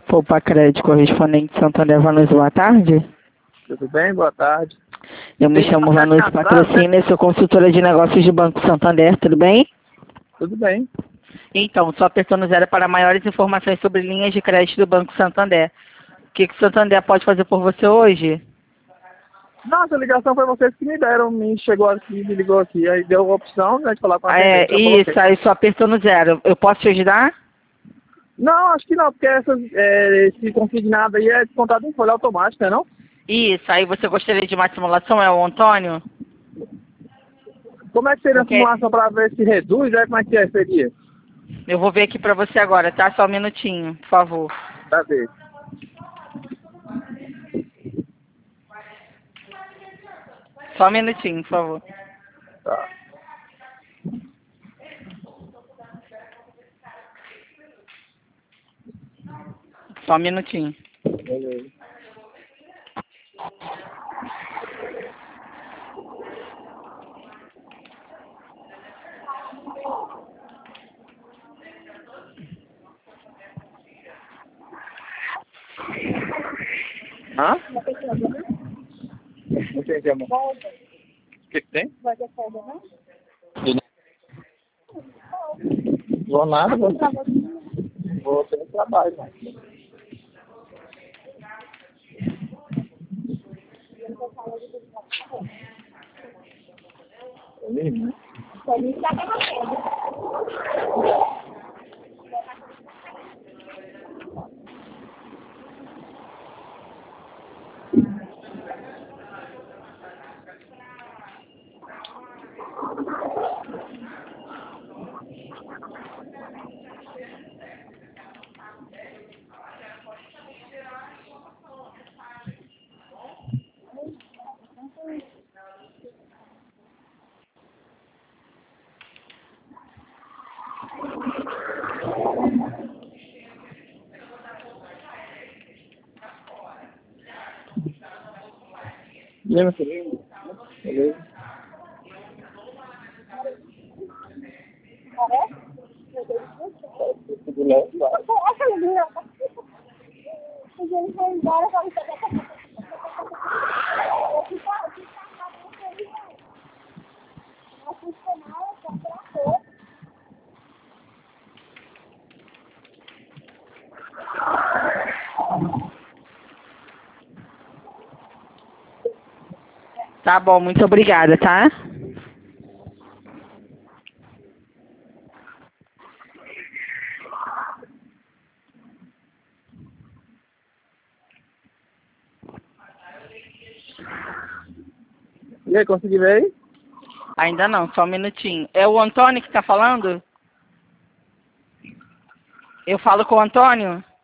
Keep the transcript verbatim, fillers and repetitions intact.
Poupa Crédito, correspondente Santander Vanucci, boa tarde. Tudo bem? Boa tarde. Eu me Tem chamo bastante Vanucci atraso, Patrocínio, sou consultora de negócios de Banco Santander, tudo bem? Tudo bem. Então, só apertando zero para maiores informações sobre linhas de crédito do Banco Santander. O que, que o Santander pode fazer por você hoje? Nossa, a ligação foi vocês que me deram, me chegou aqui, me ligou aqui, aí deu a opção, né, de falar com a Ah, é, atendente, eu coloquei. isso, aí só apertando zero. Eu posso te ajudar? Não, acho que não, porque essas, é, esse consignado aí é descontado em folha automática, não? Isso, aí você gostaria de uma simulação, é o Antônio? Como é que seria a Porque simulação para ver se reduz, é, como é que é, seria? eu vou ver aqui pra você agora, tá? Só um minutinho, por favor. Pra ver. Só um minutinho, por favor. Tá. Só um minutinho. Beleza. Hã? Não entendi, amor. O que que tem? Vai ter folga, não? Vou nada, vou, vou ter trabalho, né? Né? Pode estar acontecendo. E aí, meu filho? Beleza? Tudo bem? Mas ele foi embora, vai ficar. A funcionária contratou. Tá bom, muito obrigada, tá? E aí, consegui ver aí? Ainda não, só um minutinho. É o Antônio que tá falando? Eu falo com o Antônio?